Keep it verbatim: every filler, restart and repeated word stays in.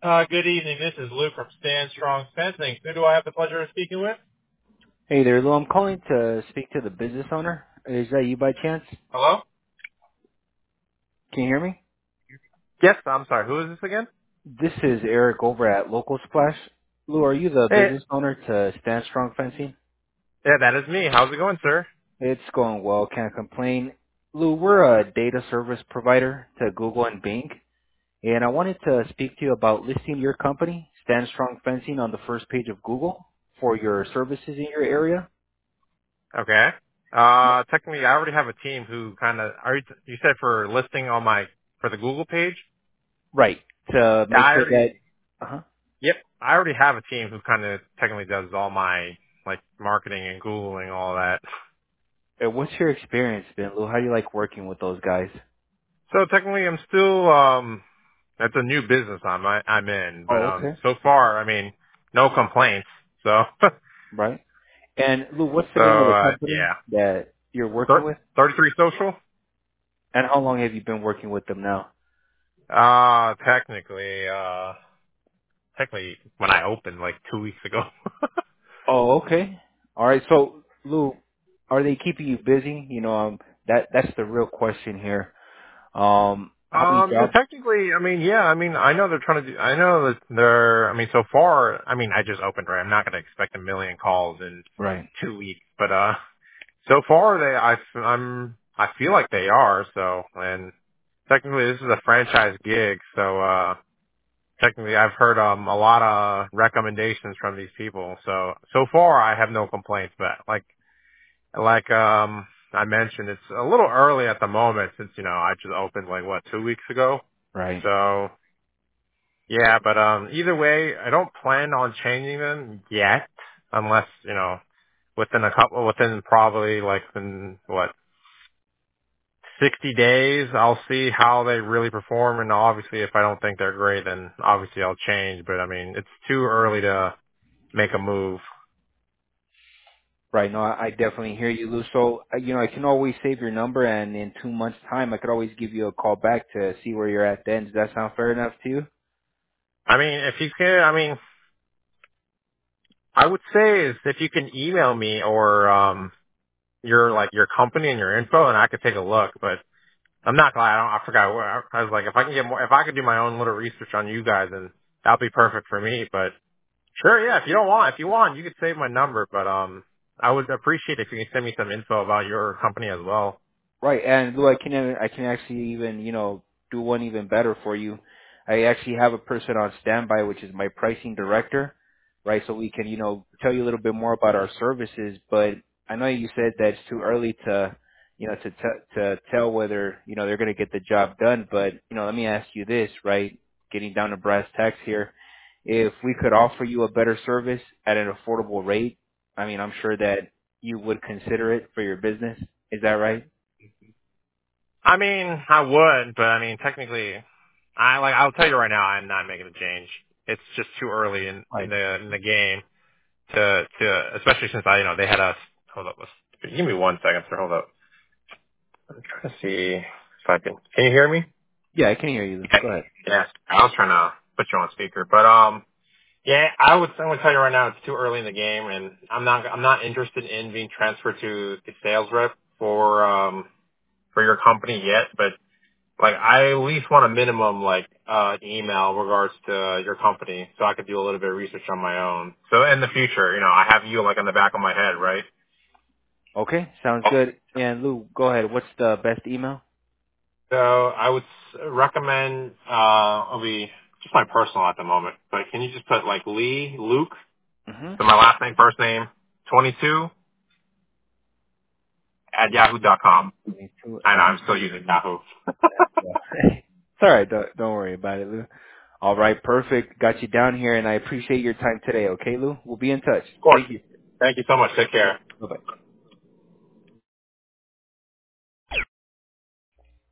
Uh, good evening. This is Luke from Stand Strong Fencing. Who do I have the pleasure of speaking with? Hey there, Lou. I'm calling to speak to the business owner. Is that you by chance? Hello? Can you hear me? Yes, I'm sorry. Who is this again? This is Eric over at Local Splash. Lou, are you the Hey, business owner to Stand Strong Fencing? yeah, that is me. How's it going, sir? It's going well, can't complain. Lou, we're a data service provider to Google and Bing, and I wanted to speak to you about listing your company, Stand Strong Fencing, on the first page of Google for your services in your area. Okay. Uh, technically, I already have a team who kind of, are you, you said for listing on my, for the Google page? Right, to Yeah, make I sure already, that, uh-huh. yep, I already have a team who kind of technically does all my, like, marketing and Googling, all that. Uh, What's your experience been, Lou? How do you like working with those guys? So technically, I'm still, um, that's a new business I'm, I, I'm in, but, Oh, um, okay. so far, I mean, no complaints, so. Right. And Lou, what's the So, name of the uh, company yeah. that you're working Thir- with? thirty-three social? And how long have you been working with them now? Uh, technically, uh, technically when I opened like two weeks ago. Oh, okay. All right. So, Lou, are they keeping you busy? You know, um, that that's the real question here. Um, how many um, yeah, jobs? technically, I mean, yeah, I mean, I know they're trying to do, I know that they're, I mean, so far, I mean, I just opened, right? I'm not going to expect a million calls in Right. two weeks, but, uh, so far they, I, I'm, I feel like they are, so, and technically this is a franchise gig, so, uh, technically I've heard um a lot of recommendations from these people. So so far I have no complaints, but like like um I mentioned, it's a little early at the moment since, you know, I just opened like what, two weeks ago. Right. So yeah, but um either way, I don't plan on changing them yet unless, you know, within a couple within probably like in what sixty days, I'll see how they really perform. And obviously, if I don't think they're great, then obviously I'll change. But I mean, it's too early to make a move. Right. No, I, I definitely hear you, Lou. So, uh, you know, I can always save your number, and in two months' time, I could always give you a call back to see where you're at then. Does that sound fair enough to you? I mean, if you can, I mean, I would say is if you can email me or um your like your company and your info, and I could take a look. But I'm not glad. I, don't, I forgot. Where, I was like, if I can get more, if I could do my own little research on you guys, then that'll be perfect for me. But sure, yeah. If you don't want, if you want, you could save my number. But um, I would appreciate if you can send me some info about your company as well. Right, and Lou, I can I can actually even you know do one even better for you. I actually have a person on standby, which is my pricing director, right? So we can you know tell you a little bit more about our services. But I know you said that it's too early to you know to t- to tell whether you know they're going to get the job done. But you know, let me ask you this, right? Getting down to brass tacks here, if we could offer you a better service at an affordable rate, I mean, I'm sure that you would consider it for your business. Is that right? I mean, I would, but I mean, technically, I like. I'll tell you right now, I'm not making a change. It's just too early in in Right. the in the game to to, especially since I, you know, they had us. Hold up, let's, give me one second, sir. Hold up. I'm trying to see if I can. Can you hear me? Yeah, I can hear you. Okay. Go ahead. Yes. I was trying to put you on speaker, but um, yeah, I would. I'm gonna tell you right now, it's too early in the game, and I'm not. I'm not interested in being transferred to the sales rep for um for your company yet, but like I at least want a minimum like uh email in regards to your company so I could do a little bit of research on my own. So in the future, you know, I have you like on the back of my head, right? Okay, sounds good. And Lou, go ahead. What's the best email? So I would s- recommend uh it'll be just my personal at the moment, but can you just put like Lee Luke, Mm-hmm. so my last name, first name, twenty-two at yahoo dot com. twenty-two I know at I'm still using Yahoo. it's all right. Don't, don't worry about it, Lou. All right, perfect. Got you down here, and I appreciate your time today. Okay, Lou. We'll be in touch. Of course. Thank you. Thank you so much. Take care. Bye bye.